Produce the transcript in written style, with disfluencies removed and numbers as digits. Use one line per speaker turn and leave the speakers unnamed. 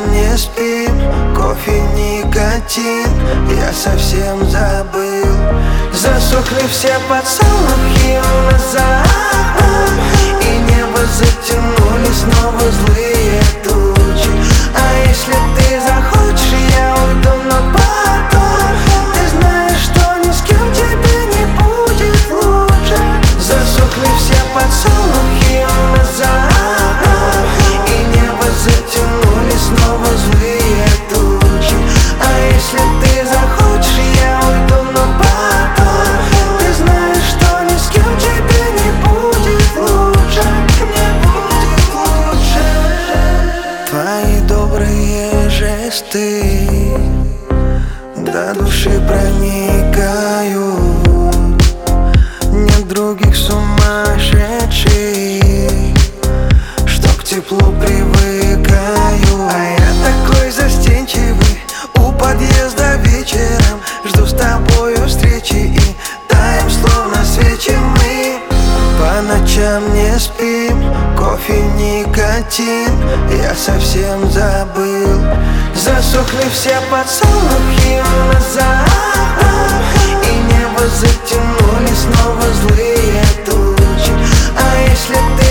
не спим, кофе, никотин, я совсем забыл. Засохли все поцелуи у нас за окном, и небо затянули снова злые тучи. А если ты захочешь, я уйду, но потом ты знаешь, что ни с кем тебе не будет лучше. Засохли все поцелуи у нас за окном, и небо затянули снова злые тучи. А если ты захочешь, я уйду, но потом ты знаешь, что ни с кем тебе не будет лучше. Не будет лучше. Твои добрые жесты до души проникают. Нет других сумасшедших, что к теплу привыкаю. А я такой застенчивый, у подъезда вечером жду с тобою встречи и таем, словно свечи мы. По ночам не спим, кофе, никотин, я совсем забыл. Засохли все поцелуи у нас за окном, и небо затянули снова злые тучи. А если ты